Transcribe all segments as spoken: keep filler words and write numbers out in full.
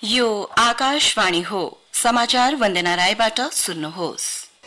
यो आकाशवाणी हो। समाचार वन्दना रायबाट सुन्नुहोस्।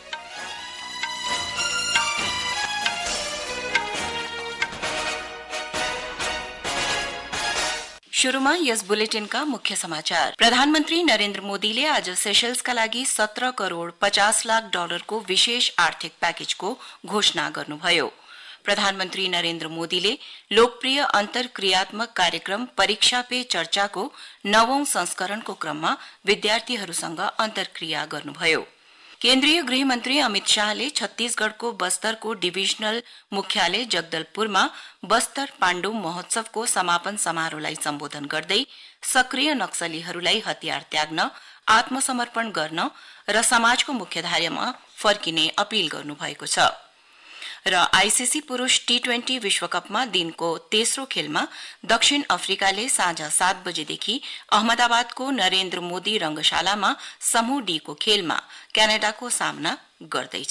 शुरूमा यस बुलेटिनका मुख्य समाचार। प्रधानमन्त्री नरेन्द्र मोदीले आज सेशल्सका लागि सत्र करोड़ पचास लाख डलरको विशेष आर्थिक प्याकेजको घोषणा गर्नुभयो। प्रधानमन्त्री नरेन्द्र मोदीले लोकप्रिय अन्तर्क्रियात्मक कार्यक्रम परीक्षा पे चर्चाको नवौं संस्करणको क्रममा विद्यार्थीहरूसँग अन्तर्क्रिया गर्नुभयो। केन्द्रीय गृहमन्त्री अमित शाहले छत्तीसगढ़को बस्तरको डिभिजनल मुख्यालय जगदलपुरमा बस्तर पाण्डु महोत्सवको समापन समारोहलाई सम्बोधन गर्दै सक्रिय नक्सलीहरूलाई हतियार त्याग्न, आत्मसमर्पण गर्न र समाजको मुख्यधारामा फर्किने अपील गर्नुभएको छ। र आईसीसी पुरूष टी ट्वेन्टी विश्वकपमा दिनको तेस्रो खेलमा दक्षिण अफ्रिकाले साँझ सात बजेदेखि अहमदाबादको नरेन्द्र मोदी रंगशालामा समूह डी को खेलमा क्यानाडाको सामना गर्दैछ।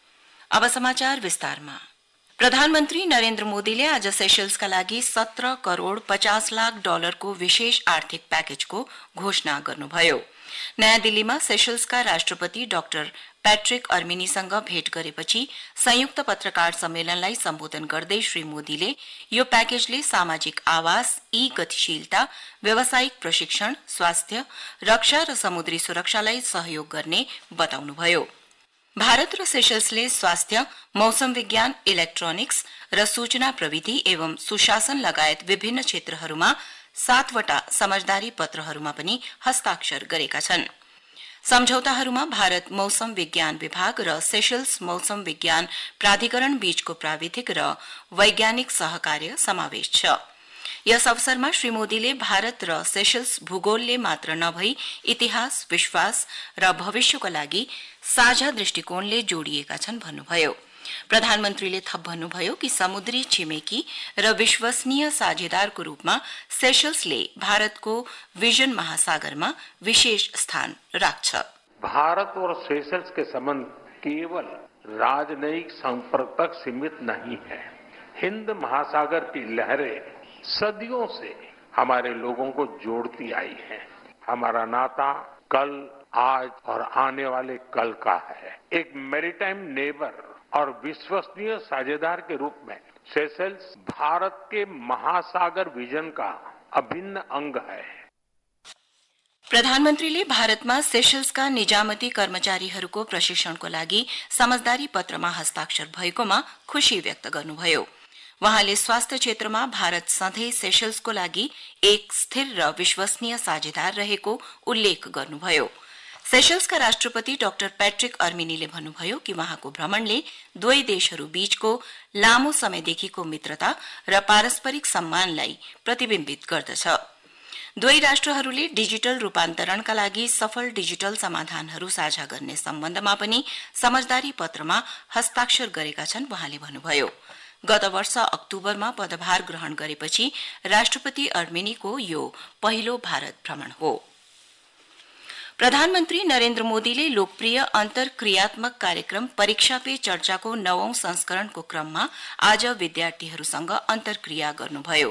अब समाचार विस्तारमा। प्रधानमन्त्री नरेन्द्र मोदीले आज सेशल्सका लागि सत्र करोड़ पचास लाख डलरको विशेष आर्थिक प्याकेजको घोषणा गर्नुभयो। नयाँ दिल्लीमा सेशल्सका राष्ट्रपति डाक्टर पैट्रिक अर्मिनीसँग भेट गरेपछि संयुक्त पत्रकार सम्मेलनलाई सम्बोधन गर्दै श्री मोदीले यो प्याकेजले सामाजिक आवास, ई गतिशीलता, व्यावसायिक प्रशिक्षण, स्वास्थ्य, रक्षा र समुद्री सुरक्षालाई सहयोग गर्ने बताउनुभयो। भारत र सेशल्सले स्वास्थ्य, मौसम विज्ञान, इलेक्ट्रोनिक्स र सूचना प्रविधि एवं सुशासन लगायत विभिन्न क्षेत्रहरूमा सातवटा समझदारी पत्रहरूमा पनि हस्ताक्षर गरेका छन्। सम्झौताहरूमा भारत मौसम विज्ञान विभाग र सेशल्स मौसम विज्ञान प्राधिकरण बीचको प्राविधिक र वैज्ञानिक सहकार्य समावेश छ। यस अवसरमा श्री मोदीले भारत र सेशल्स भूगोलले मात्र नभई इतिहास, विश्वास र भविष्यको लागि साझा दृष्टिकोणले जोडिएका छन् भन्नुभयो। प्रधानमन्त्रीले थप भन्नुभयो कि समुद्री छिमेकी र विश्वसनीय साझेदारको रूपमा सेशल्सले भारतको विजन महासागरमा विशेष स्थान राख्छ। भारत और सेशल्स के संबंध केवल राजनयिक संपर्क तक सीमित नहीं है। हिंद महासागर की लहरें सदियों से हमारे लोगों को जोड़ती आई हैं। हमारा नाता कल, आज और आने वाले कल का है। एक मैरीटाइम नेबर और विश्वसनीय साझेदार के रूप में सेशल्स भारत के महासागर विजन का अभिन्न अंग है। प्रधानमन्त्रीले भारतमा सेशल्सका निजामती कर्मचारीहरूको प्रशिक्षणको लागि समझदारी पत्रमा हस्ताक्षर भएकोमा खुशी व्यक्त गर्नुभयो। वहाँले स्वास्थ्य क्षेत्रमा भारत सधैं सेशल्सको लागि एक स्थिर र विश्वसनीय साझेदार रहेको उल्लेख गर्नुभयो। सेशल्सका राष्ट्रपति डाक्टर पैट्रिक अर्मिनीले भन्नुभयो कि वहाँको भ्रमणले दुवै देशहरू बीचको लामो समयदेखिको मित्रता र पारस्परिक सम्मानलाई प्रतिबिम्बित गर्दछ। दुवै राष्ट्रहरूले डिजिटल रूपान्तरणका लागि सफल डिजिटल समाधानहरू साझा गर्ने सम्बन्धमा पनि समझदारी पत्रमा हस्ताक्षर गरेका छन् वहाँले भन्नुभयो। गत वर्ष अक्टोबरमा पदभार ग्रहण गरेपछि राष्ट्रपति अर्मिनीको यो पहिलो भारत भ्रमण हो। प्रधानमन्त्री नरेन्द्र मोदीले लोकप्रिय अन्तर्क्रियात्मक कार्यक्रम परीक्षा पे चर्चाको नवौं संस्करणको क्रममा आज विद्यार्थीहरूसँग अन्तर्क्रिया गर्नुभयो।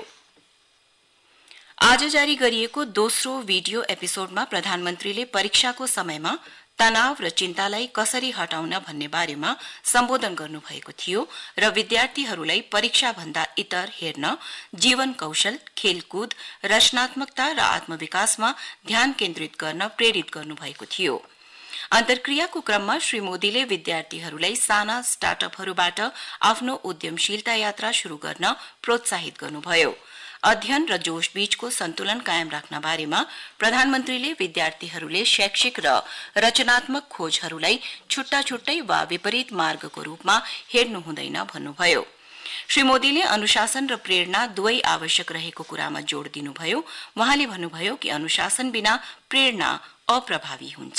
आज जारी गरिएको दोस्रो भिडियो एपिसोडमा प्रधानमन्त्रीले परीक्षाको समयमा तनाव र चिन्तालाई कसरी हटाउन भन्ने बारेमा सम्बोधन गर्नुभएको थियो र विद्यार्थीहरूलाई परीक्षा भन्दा इतर हेर्न, जीवन कौशल, खेलकुद, रचनात्मकता र आत्मविकासमा ध्यान केन्द्रित गर्न प्रेरित गर्नुभएको थियो। अन्तर्क्रियाको क्रममा श्री मोदीले विद्यार्थीहरूलाई साना स्टार्टअपहरूबाट आफ्नो उद्यमशीलता यात्रा शुरू गर्न प्रोत्साहित गर्नुभयो। अध्ययन र जोश बीचको सन्तुलन कायम राख्न बारेमा प्रधानमन्त्रीले विद्यार्थीहरूले शैक्षिक र रचनात्मक खोजहरूलाई छुट्टा छुट्टै वा विपरीत मार्गको रूपमा हेर्नु हुँदैन भन्नुभयो। श्री मोदीले अनुशासन र प्रेरणा दुवै आवश्यक रहेको कुरामा जोड़ दिनुभयो। वहाँले भन्नुभयो कि अनुशासन बिना प्रेरणा अप्रभावी हुन्छ।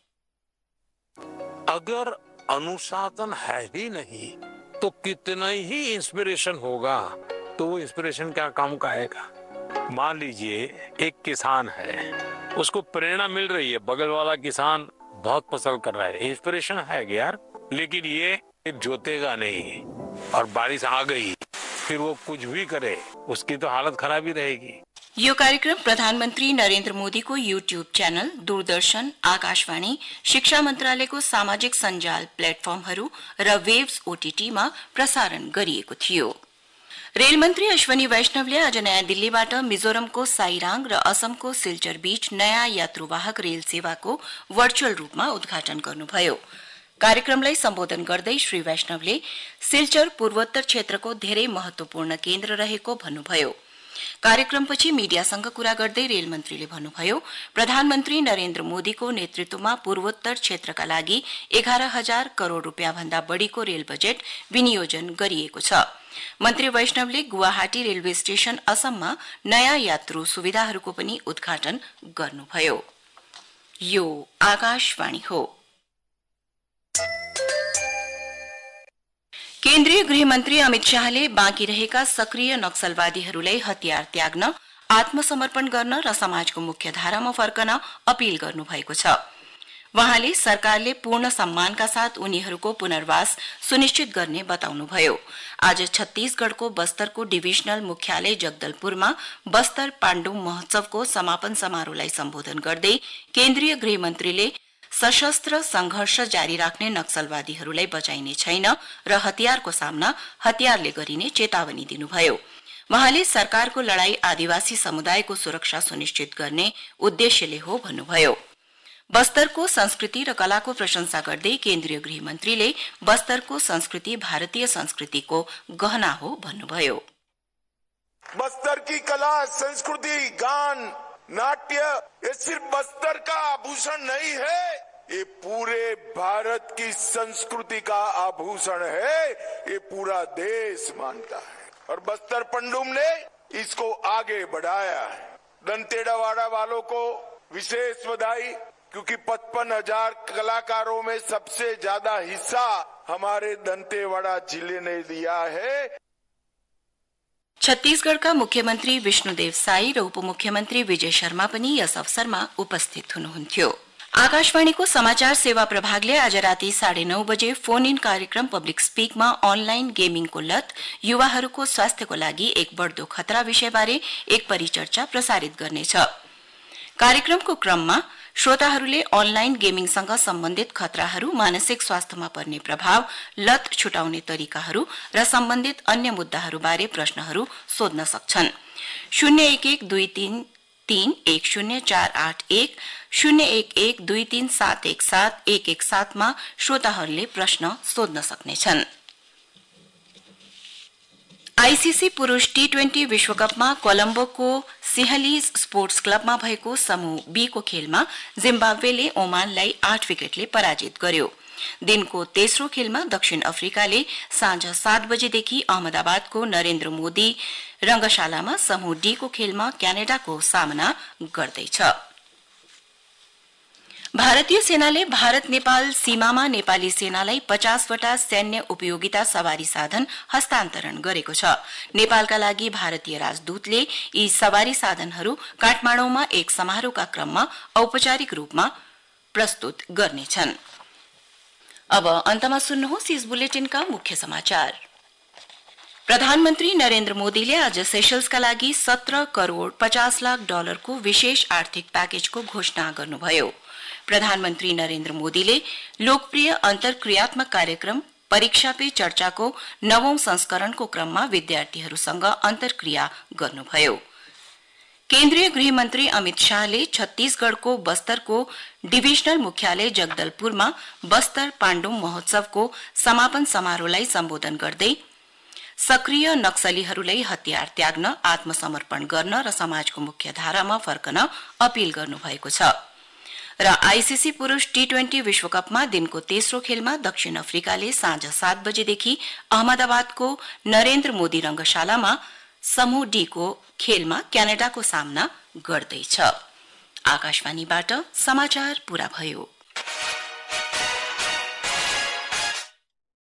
अगर अनुशासन है ही नहीं तो कितना ही इंस्पिरेशन होगा, तो वो इंस्पिरेशन क्या काम का आएगा। मान लीजिए एक किसान है, उसको प्रेरणा मिल रही है, बगल वाला किसान बहुत फसल कर रहा है, इंस्पिरेशन है यार, लेकिन ये जोतेगा नहीं और बारिश आ गई, फिर वो कुछ भी करे उसकी तो हालत खराब ही रहेगी। यो कार्यक्रम प्रधानमन्त्री नरेन्द्र मोदीको यूट्यूब च्यानल, दूरदर्शन, आकाशवाणी, शिक्षा मन्त्रालयको सामाजिक सञ्जाल प्लेटफर्महरू र वेब्स ओटीटीमा प्रसारण गरिएको थियो। रेलमन्त्री अश्वनी वैष्णवले आज नयाँ दिल्लीबाट मिजोरमको साइराङ र असमको सिल्चर बीच नयाँ यात्रुवाहक रेल सेवाको भर्चुअल रूपमा उद्घाटन गर्नुभयो। कार्यक्रमलाई सम्बोधन गर्दै श्री वैष्णवले सिल्चर पूर्वोत्तर क्षेत्रको धेरै महत्वपूर्ण केन्द्र रहेको भन्नुभयो। कार्यक्रमपछि मीडियासँग कुरा गर्दै रेलमन्त्रीले भन्नुभयो, प्रधानमन्त्री नरेन्द्र मोदीको नेतृत्वमा पूर्वोत्तर क्षेत्रका लागि एघार हजार करोड़ रूपियाँ भन्दा बढ़ीको रेल बजेट विनियोजन गरिएको छ। मन्त्री वैष्णवले गुवाहाटी रेलवे स्टेशन असममा नयाँ यात्रु सुविधाहरूको पनि उद्घाटन गर्नुभयो। यो आकाशवाणी हो। केन्द्रीय गृहमन्त्री अमित शाहले बाँकी रहेका सक्रिय नक्सलवादीहरूलाई हतियार त्याग्न, आत्मसमर्पण गर्न र समाजको मुख्यधारामा फर्कन अपील गर्नुभएको छ। वहाँले सरकारले पूर्ण सम्मानका साथ उनीहरूको पुनर्वास सुनिश्चित गर्ने बताउनुभयो। आज छत्तीसगढ़को बस्तरको डिभिजनल मुख्यालय जगदलपुरमा बस्तर पाण्डुम महोत्सवको समापन समारोहलाई सम्बोधन गर्दै केन्द्रीय गृहमन्त्रीले सशस्त्र संघर्ष जारी राख्ने नक्सलवादीहरूलाई बचाइने छैन र हतियारको सामना हतियारले गरिने चेतावनी दिनुभयो। वहाँले सरकारको लड़ाई आदिवासी समुदायको सुरक्षा सुनिश्चित गर्ने उद्देश्यले हो भन्नुभयो। बस्तरको संस्कृति र कलाको प्रशंसा गर्दै केन्द्रीय गृहमन्त्रीले बस्तरको संस्कृति भारतीय संस्कृतिको गहना हो भन्नुभयो। बस्तर की कला, संस्कृति, गान, नाट्य ये सिर्फ बस्तर का आभूषण नहीं है, ये पूरे भारत की संस्कृति का आभूषण है। ये पूरा देश मानता है और बस्तर पंडुम ने इसको आगे बढ़ाया है। दंतेवाड़ा वालों को विशेष बधाई, क्योंकि पचपन हजार कलाकारों में सबसे ज्यादा हिस्सा हमारे दंतेवाड़ा जिले ने लिया है। छत्तीसगढ़का मुख्यमन्त्री विष्णुदेव साई र उपमुख्यमन्त्री विजय शर्मा पनि यस अवसरमा उपस्थित हुनुहुन्थ्यो। आकाशवाणीको समाचार सेवा प्रभागले आज राति साढे नौ बजे फोन इन कार्यक्रम पब्लिक स्पीकमा अनलाइन गेमिङको लत, युवाहरूको स्वास्थ्यको लागि एक बढ्दो खतरा विषयबारे एक परिचर्चा प्रसारित गर्नेछ। कार्यक्रमको क्रममा श्रोताहरूले अनलाइन गेमिङसँग सम्बन्धित खतराहरू, मानसिक स्वास्थ्यमा पर्ने प्रभाव, लत छुटाउने तरिकाहरू र सम्बन्धित अन्य मुद्दाहरूबारे प्रश्नहरू सोध्न सक्छन्। शून्य एक एक दुई तीन तीन एक शून्य चार आठ एक, शून्य एक एक दुई तीन सात एक सात एक एक सातमा श्रोताहरूले प्रश्न सोध्न सक्नेछन्। आईसीसी पुरूष टी ट्वेन्टी विश्वकपमा कोलम्बोको सिहली स्पोर्ट्स क्लबमा भएको समूह बी को खेलमा जिम्बाब्वेले ओमानलाई आठ विकेटले पराजित गर्यो। दिनको तेस्रो खेलमा दक्षिण अफ्रिकाले साँझ सात बजेदेखि अहमदाबादको नरेन्द्र मोदी रंगशालामा समूह डी को खेलमा क्यानाडाको सामना गर्दैछ। भारतीय सेनाले भारत नेपाल सीमामा नेपाली सेनालाई पचासवटा सैन्य उपयोगिता सवारी साधन हस्तान्तरण गरेको छ। नेपालका लागि भारतीय राजदूतले यी सवारी साधनहरू काठमाडौँमा एक समारोहका क्रममा औपचारिक रूपमा प्रस्तुत गर्नेछन्। अब अन्तमा सुन्नुहोस् यस बुलेटिनका मुख्य समाचार। प्रधानमन्त्री नरेन्द्र मोदीले आज सेशल्सका लागि सत्र करोड़ पचास लाख डलरको विशेष आर्थिक प्याकेजको घोषणा गर्नुभयो। प्रधानमन्त्री नरेन्द्र मोदीले लोकप्रिय अन्तर्क्रियात्मक कार्यक्रम परीक्षा पे चर्चाको नवौं संस्करणको क्रममा विद्यार्थीहरूसँग अन्तर्क्रिया गर्नुभयो। केन्द्रीय गृहमन्त्री अमित शाहले छत्तीसगढ़को बस्तरको डिभिजनल मुख्यालय जगदलपुरमा बस्तर पाण्डुम महोत्सवको समापन समारोहलाई सम्बोधन गर्दै सक्रिय नक्सलीहरूलाई हतियार त्याग्न, आत्मसमर्पण गर्न र समाजको मुख्यधारामा फर्कन अपील गर्नुभएको छ। र आईसीसी पुरूष टी ट्वेन्टी विश्वकपमा दिनको तेस्रो खेलमा दक्षिण अफ्रिकाले साँझ सात बजेदेखि अहमदाबादको नरेन्द्र मोदी रंगशालामा समूह डी को खेलमा क्यानाडाको सामना गर्दैछ। आकाशवाणीबाट समाचार पूरा भयो।